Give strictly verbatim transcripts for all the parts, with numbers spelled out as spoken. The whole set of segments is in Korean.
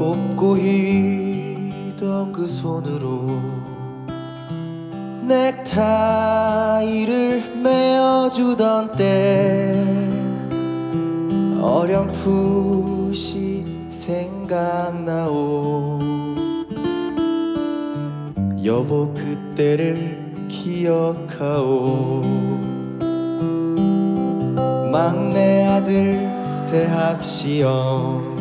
곱고 희던 그 손으로 넥타이를 메어주던 때 어렴풋이 생각나오. 여보 그때를 기억하오. 막내 아들 대학 시험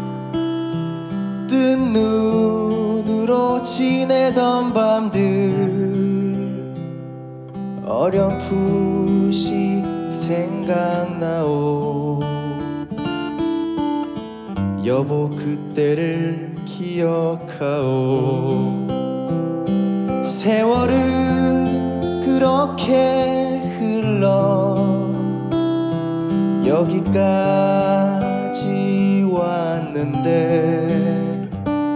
뜬 눈으로 지내던 밤들 어렴풋이 생각나오. 여보 그때를 기억하오. 세월은 그렇게 흘러 여기까지 왔는데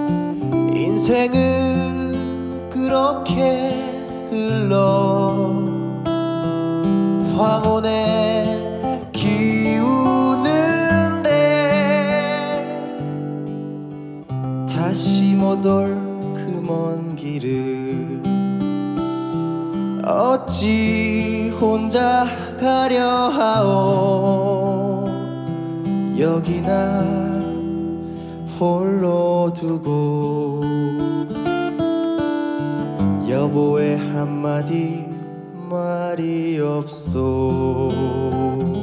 인생은 그렇게 흘러 황혼에 기우는데 다시 못 올 그 먼 길을 어찌 혼자 가려 하오. 여기나 홀로 두고 여보의 한마디 말이 없소.